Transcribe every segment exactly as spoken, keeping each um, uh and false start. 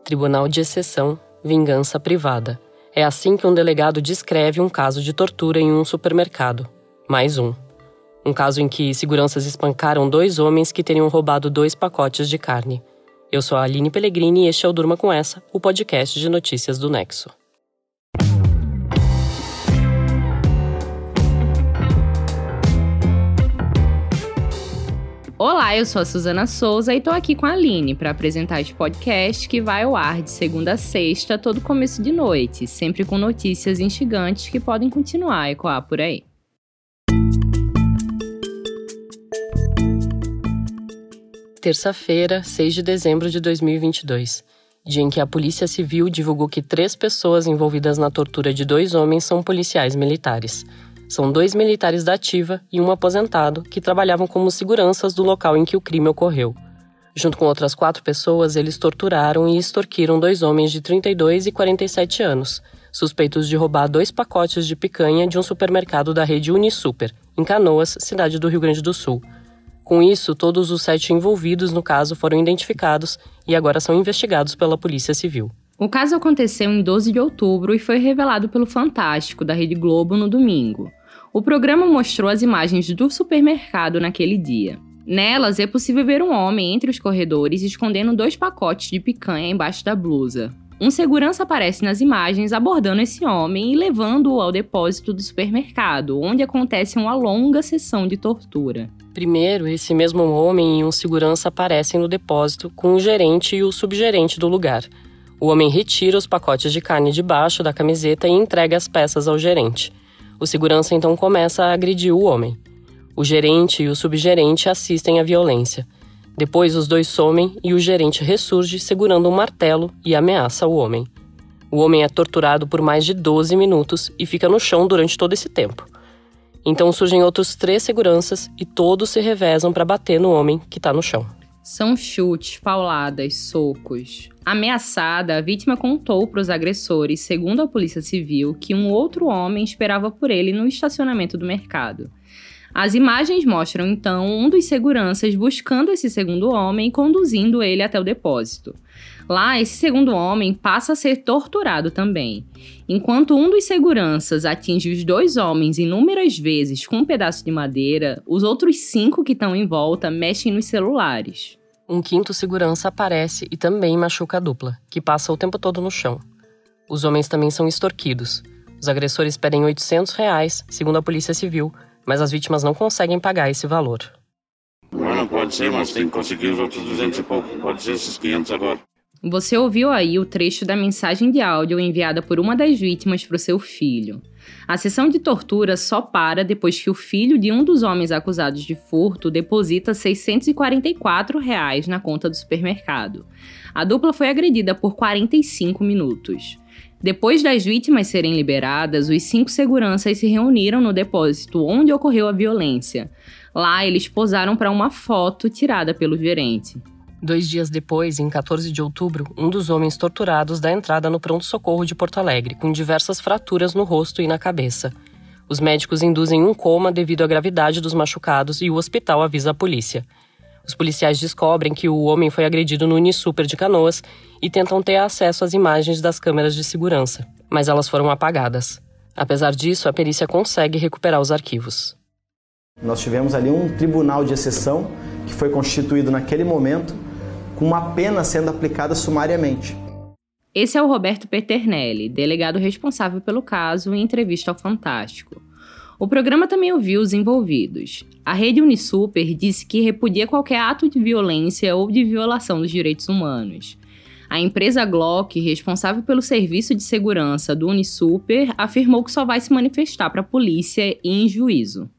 Tribunal de exceção, vingança privada. É assim que um delegado descreve um caso de tortura em um supermercado. Mais um. Um caso em que seguranças espancaram dois homens que teriam roubado dois pacotes de carne. Eu sou a Aline Pellegrini e este é o Durma Com Essa, o podcast de notícias do Nexo. Olá, eu sou a Suzana Souza e tô aqui com a Aline para apresentar este podcast que vai ao ar de segunda a sexta, todo começo de noite, sempre com notícias instigantes que podem continuar a ecoar por aí. Terça-feira, seis de dezembro de dois mil e vinte e dois, dia em que a Polícia Civil divulgou que três pessoas envolvidas na tortura de dois homens são policiais militares. São dois militares da ativa e um aposentado que trabalhavam como seguranças do local em que o crime ocorreu. Junto com outras quatro pessoas, eles torturaram e extorquiram dois homens de trinta e dois e quarenta e sete anos, suspeitos de roubar dois pacotes de picanha de um supermercado da rede Unisuper, em Canoas, cidade do Rio Grande do Sul. Com isso, todos os sete envolvidos no caso foram identificados e agora são investigados pela Polícia Civil. O caso aconteceu em doze de outubro e foi revelado pelo Fantástico, da Rede Globo, no domingo. O programa mostrou as imagens do supermercado naquele dia. Nelas, é possível ver um homem entre os corredores escondendo dois pacotes de picanha embaixo da blusa. Um segurança aparece nas imagens abordando esse homem e levando-o ao depósito do supermercado, onde acontece uma longa sessão de tortura. Primeiro, esse mesmo homem e um segurança aparecem no depósito com o gerente e o subgerente do lugar. O homem retira os pacotes de carne debaixo da camiseta e entrega as peças ao gerente. O segurança então começa a agredir o homem. O gerente e o subgerente assistem à violência. Depois os dois somem e o gerente ressurge segurando um martelo e ameaça o homem. O homem é torturado por mais de doze minutos e fica no chão durante todo esse tempo. Então surgem outros três seguranças e todos se revezam para bater no homem que está no chão. São chutes, pauladas, socos. Ameaçada, a vítima contou para os agressores, segundo a Polícia Civil, que um outro homem esperava por ele no estacionamento do mercado. As imagens mostram, então, um dos seguranças buscando esse segundo homem e conduzindo ele até o depósito. Lá, esse segundo homem passa a ser torturado também. Enquanto um dos seguranças atinge os dois homens inúmeras vezes com um pedaço de madeira, os outros cinco que estão em volta mexem nos celulares. Um quinto segurança aparece e também machuca a dupla, que passa o tempo todo no chão. Os homens também são extorquidos. Os agressores pedem oitocentos reais, segundo a Polícia Civil, mas as vítimas não conseguem pagar esse valor. Não pode ser, mas tem que conseguir os outros duzentos e pouco. Pode ser esses quinhentos agora. Você ouviu aí o trecho da mensagem de áudio enviada por uma das vítimas para o seu filho. A sessão de tortura só para depois que o filho de um dos homens acusados de furto deposita seiscentos e quarenta e quatro reais na conta do supermercado. A dupla foi agredida por quarenta e cinco minutos. Depois das vítimas serem liberadas, os cinco seguranças se reuniram no depósito onde ocorreu a violência. Lá, eles posaram para uma foto tirada pelo gerente. Dois dias depois, em quatorze de outubro, um dos homens torturados dá entrada no pronto-socorro de Porto Alegre, com diversas fraturas no rosto e na cabeça. Os médicos induzem um coma devido à gravidade dos machucados e o hospital avisa a polícia. Os policiais descobrem que o homem foi agredido no Unisuper de Canoas e tentam ter acesso às imagens das câmeras de segurança, mas elas foram apagadas. Apesar disso, a perícia consegue recuperar os arquivos. Nós tivemos ali um tribunal de exceção que foi constituído naquele momento com uma pena sendo aplicada sumariamente. Esse é o Roberto Peternelli, delegado responsável pelo caso, em entrevista ao Fantástico. O programa também ouviu os envolvidos. A rede Unisuper disse que repudia qualquer ato de violência ou de violação dos direitos humanos. A empresa Glock, responsável pelo serviço de segurança do Unisuper, afirmou que só vai se manifestar para a polícia em juízo.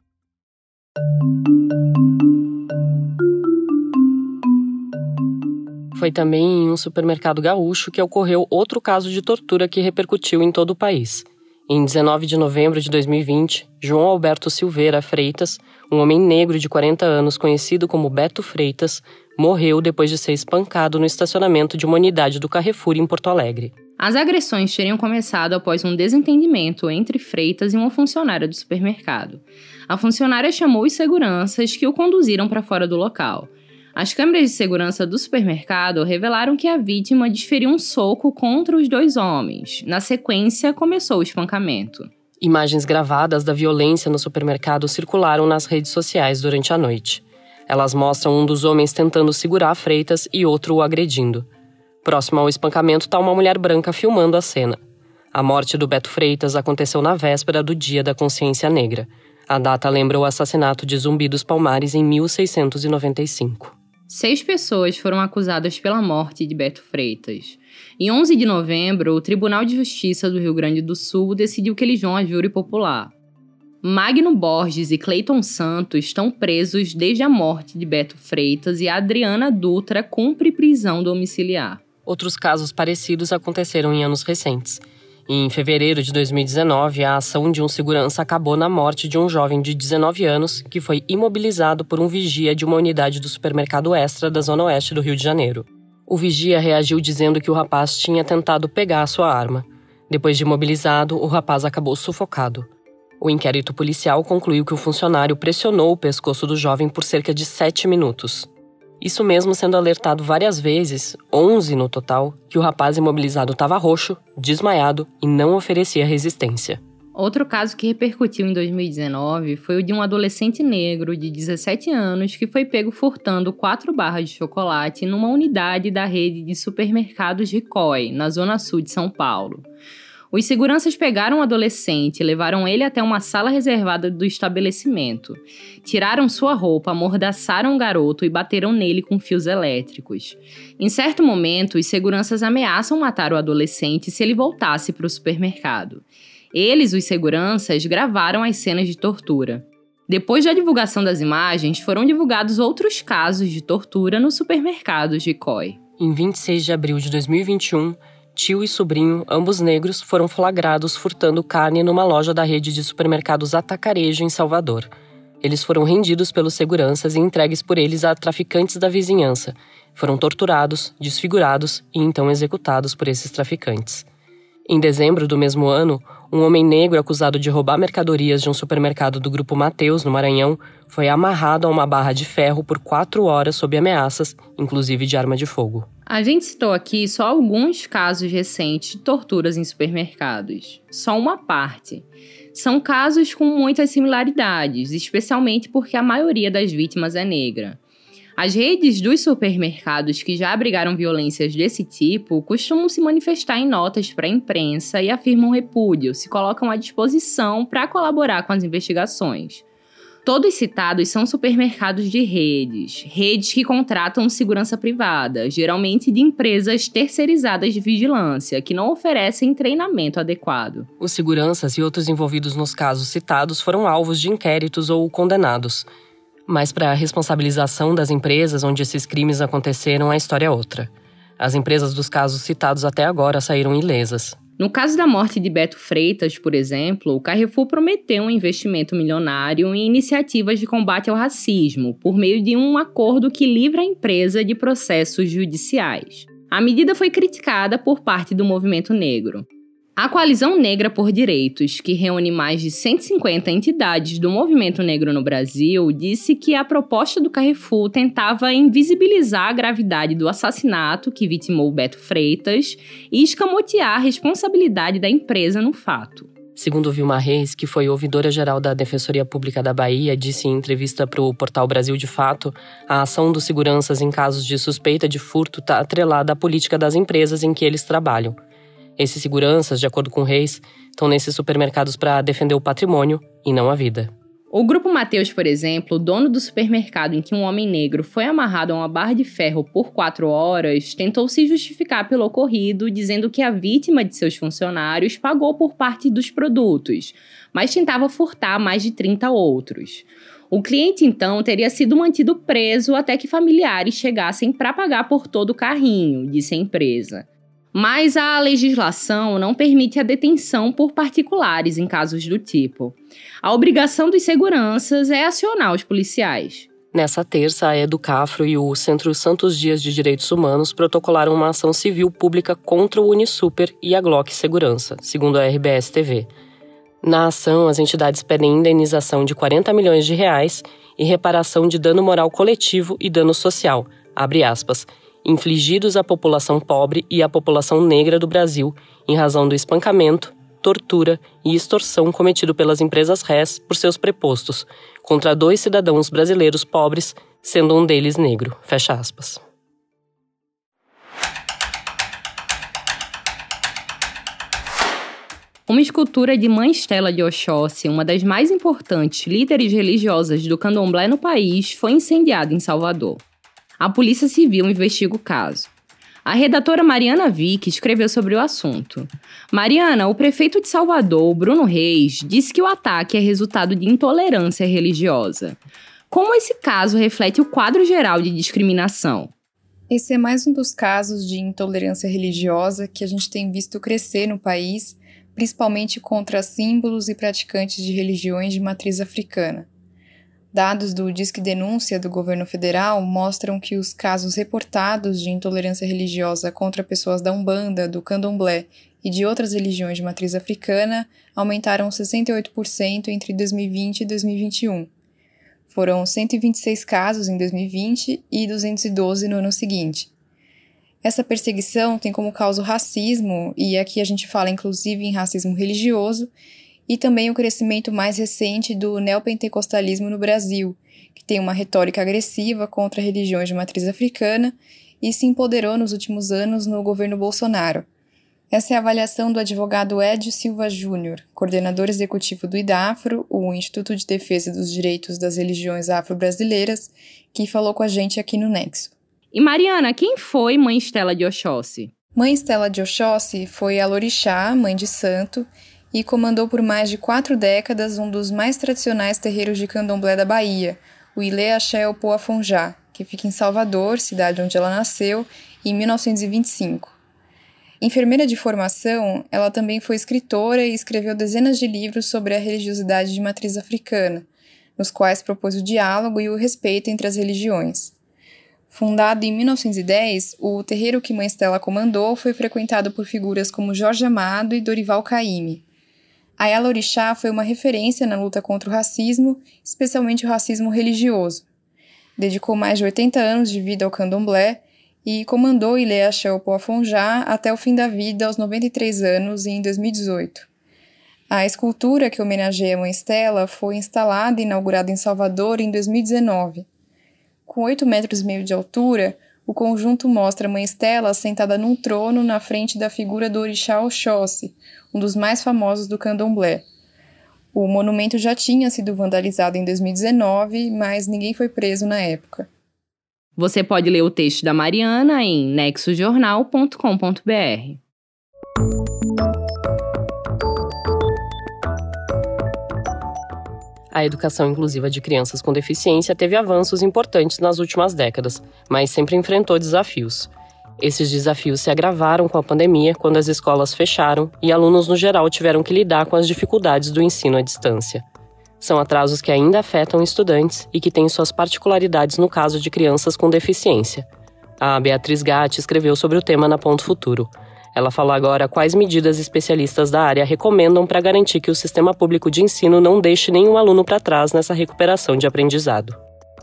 Foi também em um supermercado gaúcho que ocorreu outro caso de tortura que repercutiu em todo o país. Em dezenove de novembro de dois mil e vinte, João Alberto Silveira Freitas, um homem negro de quarenta anos conhecido como Beto Freitas, morreu depois de ser espancado no estacionamento de uma unidade do Carrefour em Porto Alegre. As agressões teriam começado após um desentendimento entre Freitas e uma funcionária do supermercado. A funcionária chamou os seguranças que o conduziram para fora do local. As câmeras de segurança do supermercado revelaram que a vítima desferiu um soco contra os dois homens. Na sequência, começou o espancamento. Imagens gravadas da violência no supermercado circularam nas redes sociais durante a noite. Elas mostram um dos homens tentando segurar Freitas e outro o agredindo. Próximo ao espancamento está uma mulher branca filmando a cena. A morte do Beto Freitas aconteceu na véspera do Dia da Consciência Negra. A data lembra o assassinato de Zumbi dos Palmares em mil seiscentos e noventa e cinco. Seis pessoas foram acusadas pela morte de Beto Freitas. Em onze de novembro, o Tribunal de Justiça do Rio Grande do Sul decidiu que eles vão a júri popular. Magno Borges e Cleiton Santos estão presos desde a morte de Beto Freitas e a Adriana Dutra cumpre prisão domiciliar. Outros casos parecidos aconteceram em anos recentes. Em fevereiro de dois mil e dezenove, a ação de um segurança acabou na morte de um jovem de dezenove anos que foi imobilizado por um vigia de uma unidade do supermercado Extra da Zona Oeste do Rio de Janeiro. O vigia reagiu dizendo que o rapaz tinha tentado pegar a sua arma. Depois de imobilizado, o rapaz acabou sufocado. O inquérito policial concluiu que o funcionário pressionou o pescoço do jovem por cerca de sete minutos. Isso mesmo sendo alertado várias vezes, onze no total, que o rapaz imobilizado estava roxo, desmaiado e não oferecia resistência. Outro caso que repercutiu em dois mil e dezenove foi o de um adolescente negro de dezessete anos que foi pego furtando quatro barras de chocolate numa unidade da rede de supermercados Ricoh, na zona sul de São Paulo. Os seguranças pegaram o adolescente e levaram ele até uma sala reservada do estabelecimento. Tiraram sua roupa, amordaçaram o garoto e bateram nele com fios elétricos. Em certo momento, os seguranças ameaçam matar o adolescente se ele voltasse para o supermercado. Eles, os seguranças, gravaram as cenas de tortura. Depois da divulgação das imagens, foram divulgados outros casos de tortura no supermercado Ricoh. Em vinte e seis de abril de dois mil e vinte e um, tio e sobrinho, ambos negros, foram flagrados furtando carne numa loja da rede de supermercados Atacarejo, em Salvador. Eles foram rendidos pelos seguranças e entregues por eles a traficantes da vizinhança. Foram torturados, desfigurados e então executados por esses traficantes. Em dezembro do mesmo ano, um homem negro acusado de roubar mercadorias de um supermercado do Grupo Mateus, no Maranhão, foi amarrado a uma barra de ferro por quatro horas sob ameaças, inclusive de arma de fogo. A gente citou aqui só alguns casos recentes de torturas em supermercados. Só uma parte. São casos com muitas similaridades, especialmente porque a maioria das vítimas é negra. As redes dos supermercados que já abrigaram violências desse tipo costumam se manifestar em notas para a imprensa e afirmam repúdio, se colocam à disposição para colaborar com as investigações. Todos citados são supermercados de redes, redes que contratam segurança privada, geralmente de empresas terceirizadas de vigilância, que não oferecem treinamento adequado. Os seguranças e outros envolvidos nos casos citados foram alvos de inquéritos ou condenados. Mas para a responsabilização das empresas onde esses crimes aconteceram, a história é outra. As empresas dos casos citados até agora saíram ilesas. No caso da morte de Beto Freitas, por exemplo, o Carrefour prometeu um investimento milionário em iniciativas de combate ao racismo, por meio de um acordo que livra a empresa de processos judiciais. A medida foi criticada por parte do movimento negro. A Coalizão Negra por Direitos, que reúne mais de cento e cinquenta entidades do movimento negro no Brasil, disse que a proposta do Carrefour tentava invisibilizar a gravidade do assassinato que vitimou Beto Freitas e escamotear a responsabilidade da empresa no fato. Segundo Vilma Reis, que foi ouvidora-geral da Defensoria Pública da Bahia, disse em entrevista para o portal Brasil de Fato, a ação dos seguranças em casos de suspeita de furto está atrelada à política das empresas em que eles trabalham. Esses seguranças, de acordo com Reis, estão nesses supermercados para defender o patrimônio e não a vida. O Grupo Mateus, por exemplo, dono do supermercado em que um homem negro foi amarrado a uma barra de ferro por quatro horas, tentou se justificar pelo ocorrido, dizendo que a vítima de seus funcionários pagou por parte dos produtos, mas tentava furtar mais de trinta outros. O cliente, então, teria sido mantido preso até que familiares chegassem para pagar por todo o carrinho, disse a empresa. Mas a legislação não permite a detenção por particulares em casos do tipo. A obrigação dos seguranças é acionar os policiais. Nessa terça, a Educafro e o Centro Santos Dias de Direitos Humanos protocolaram uma ação civil pública contra o Unisuper e a Glock Segurança, segundo a R B S T V. Na ação, as entidades pedem indenização de quarenta milhões de reais e reparação de dano moral coletivo e dano social, abre aspas, infligidos à população pobre e à população negra do Brasil em razão do espancamento, tortura e extorsão cometido pelas empresas rés por seus prepostos contra dois cidadãos brasileiros pobres, sendo um deles negro, fecha aspas. Uma escultura de Mãe Estela de Oxóssi, uma das mais importantes líderes religiosas do candomblé no país, foi incendiada em Salvador. A Polícia Civil investiga o caso. A redatora Mariana Vick escreveu sobre o assunto. Mariana, o prefeito de Salvador, Bruno Reis, disse que o ataque é resultado de intolerância religiosa. Como esse caso reflete o quadro geral de discriminação? Esse é mais um dos casos de intolerância religiosa que a gente tem visto crescer no país, principalmente contra símbolos e praticantes de religiões de matriz africana. Dados do Disque Denúncia do governo federal mostram que os casos reportados de intolerância religiosa contra pessoas da Umbanda, do Candomblé e de outras religiões de matriz africana aumentaram sessenta e oito por cento entre dois mil e vinte e dois mil e vinte e um. Foram cento e vinte e seis casos em dois mil e vinte e duzentos e doze no ano seguinte. Essa perseguição tem como causa o racismo, e aqui a gente fala inclusive em racismo religioso, e também o crescimento mais recente do neopentecostalismo no Brasil, que tem uma retórica agressiva contra religiões de matriz africana e se empoderou nos últimos anos no governo Bolsonaro. Essa é a avaliação do advogado Edio Silva Júnior, coordenador executivo do IDAFRO, o Instituto de Defesa dos Direitos das Religiões Afro-Brasileiras, que falou com a gente aqui no Nexo. E Mariana, quem foi Mãe Estela de Oxóssi? Mãe Estela de Oxóssi foi a Lorixá, mãe de santo, e comandou por mais de quatro décadas um dos mais tradicionais terreiros de candomblé da Bahia, o Ilê Axé Opoafonjá, que fica em Salvador, cidade onde ela nasceu, em mil novecentos e vinte e cinco. Enfermeira de formação, ela também foi escritora e escreveu dezenas de livros sobre a religiosidade de matriz africana, nos quais propôs o diálogo e o respeito entre as religiões. Fundado em mil novecentos e dez, o terreiro que Mãe Estela comandou foi frequentado por figuras como Jorge Amado e Dorival Caymmi. A Ayala Orixá foi uma referência na luta contra o racismo, especialmente o racismo religioso. Dedicou mais de oitenta anos de vida ao candomblé e comandou Ilê Axé Opoafonjá até o fim da vida, aos noventa e três anos, em dois mil e dezoito. A escultura que homenageia a Mãe Estela foi instalada e inaugurada em Salvador em dois mil e dezenove. Com oito metros e meio de altura, o conjunto mostra Mãe Estela sentada num trono na frente da figura do orixá Oxóssi, um dos mais famosos do candomblé. O monumento já tinha sido vandalizado em dois mil e dezenove, mas ninguém foi preso na época. Você pode ler o texto da Mariana em nexo jornal ponto com ponto b r. A educação inclusiva de crianças com deficiência teve avanços importantes nas últimas décadas, mas sempre enfrentou desafios. Esses desafios se agravaram com a pandemia, quando as escolas fecharam e alunos no geral tiveram que lidar com as dificuldades do ensino à distância. São atrasos que ainda afetam estudantes e que têm suas particularidades no caso de crianças com deficiência. A Beatriz Gatti escreveu sobre o tema na Ponto Futuro. Ela fala agora quais medidas especialistas da área recomendam para garantir que o sistema público de ensino não deixe nenhum aluno para trás nessa recuperação de aprendizado.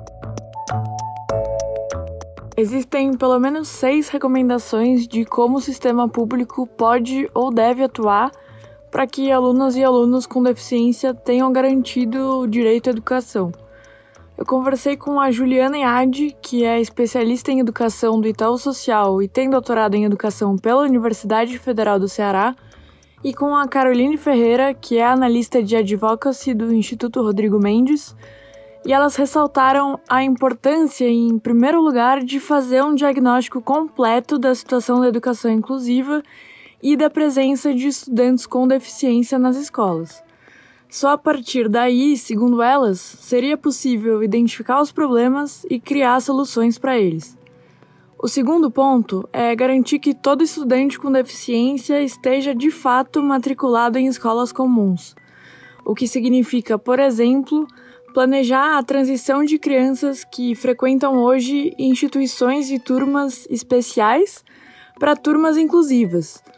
Existem pelo menos seis recomendações de como o sistema público pode ou deve atuar para que alunas e alunos com deficiência tenham garantido o direito à educação. Eu conversei com a Juliana Iade, que é especialista em educação do Itaú Social e tem doutorado em educação pela Universidade Federal do Ceará, e com a Caroline Ferreira, que é analista de advocacy do Instituto Rodrigo Mendes, e elas ressaltaram a importância, em primeiro lugar, de fazer um diagnóstico completo da situação da educação inclusiva e da presença de estudantes com deficiência nas escolas. Só a partir daí, segundo elas, seria possível identificar os problemas e criar soluções para eles. O segundo ponto é garantir que todo estudante com deficiência esteja de fato matriculado em escolas comuns, o que significa, por exemplo, planejar a transição de crianças que frequentam hoje instituições e turmas especiais para turmas inclusivas,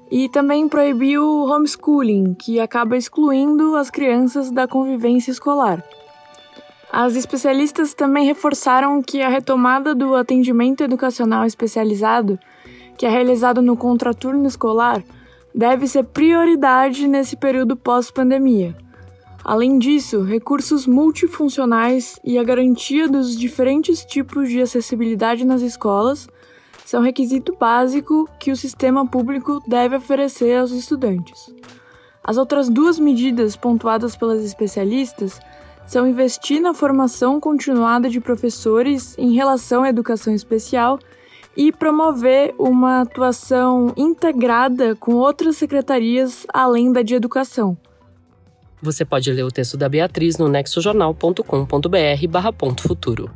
E também proibiu o homeschooling, que acaba excluindo as crianças da convivência escolar. As especialistas também reforçaram que a retomada do atendimento educacional especializado, que é realizado no contraturno escolar, deve ser prioridade nesse período pós-pandemia. Além disso, recursos multifuncionais e a garantia dos diferentes tipos de acessibilidade nas escolas são requisito básico que o sistema público deve oferecer aos estudantes. As outras duas medidas pontuadas pelas especialistas são investir na formação continuada de professores em relação à educação especial e promover uma atuação integrada com outras secretarias além da de educação. Você pode ler o texto da Beatriz no nexojornal ponto com ponto b r barra ponto futuro.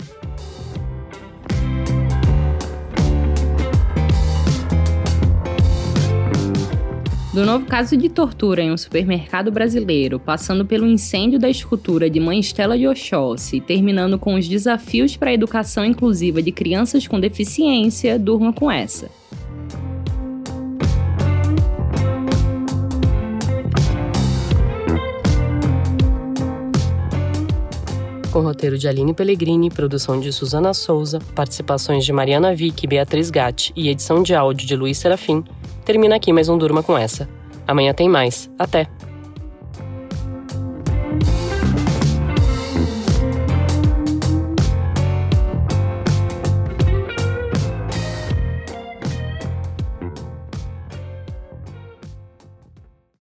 Do novo caso de tortura em um supermercado brasileiro, passando pelo incêndio da escultura de Mãe Estela de Oxóssi, terminando com os desafios para a educação inclusiva de crianças com deficiência, durma com essa. Com roteiro de Aline Pellegrini, produção de Suzana Souza, participações de Mariana Vick e Beatriz Gatti e edição de áudio de Luiz Serafim, termina aqui mais um Durma com Essa. Amanhã tem mais. Até!